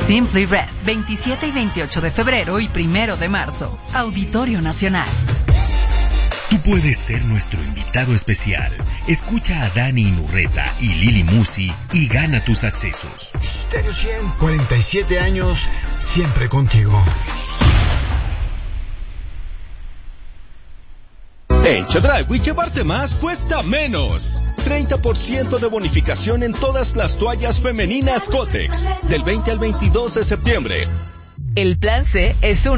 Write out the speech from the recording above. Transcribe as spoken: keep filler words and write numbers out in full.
Simply Red, veintisiete y veintiocho de febrero y primero de marzo. Auditorio Nacional. Tú puedes ser nuestro invitado especial. Escucha a Dani Inurreta y Lili Musi y gana tus accesos. Stereo cien, cuarenta y siete años, siempre contigo. En Chedraui llevarte más cuesta menos. treinta por ciento de bonificación en todas las toallas femeninas Kotex. Del veinte al veintidós de septiembre. El plan C es un